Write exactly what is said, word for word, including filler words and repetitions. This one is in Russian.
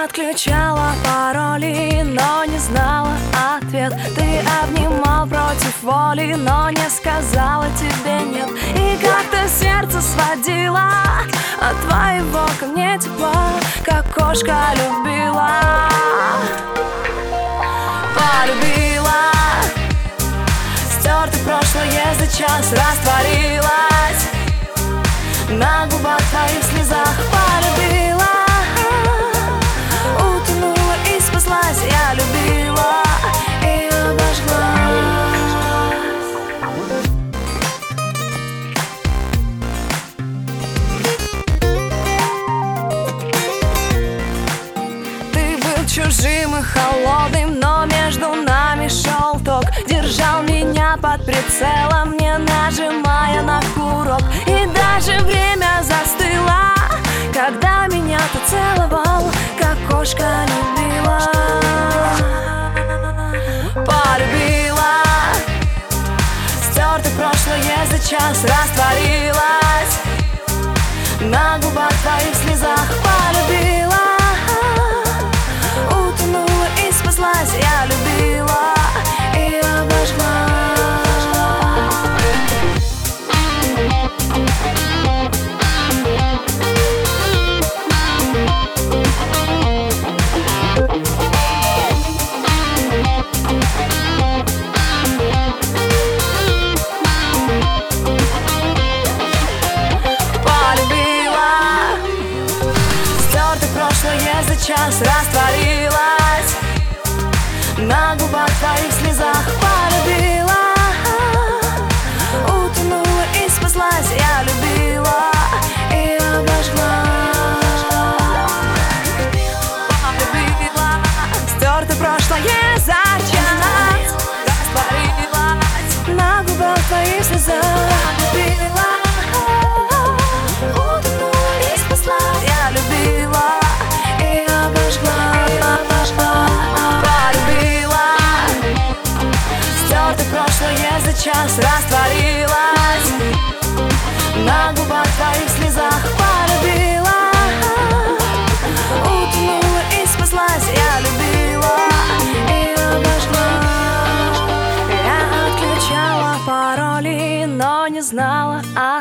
Я отключала пароли, но не знала ответ. Ты обнимал против воли, но не сказала тебе нет. И как-то сердце сводило от твоего ко мне тепла, как кошка любила, полюбила. Стертый прошлое за час растворилась на губах твоих слезах. Полюбила, утонула и спаслась. Я любила и обожглась. Ты был чужим и холодным, но между нами шел ток. Держал меня под прицелом, не нажимая на курок. И даже время застыло, когда меня ты целовал, как кошка любила, полюбила. Стертый прошлое за час растворилась на губах твоих слезах. Полюбила, утонула и спаслась. Я любила и обожглась. За час растворилась на губах твоих слезах. Полюбила, утонула и спаслась. Я любила и обожглась. Полюбила, стертое прошлое за час растворилась на губах твоих слезах. Полюбила, утонула и спаслась. Я любила и обожгла, обожгла. Полюбила, стертое прошлое за час растворилась на губах твоих слезах. Полюбила, утонула и спаслась. Я любила и обожгла. Я отключала пароли, но не знала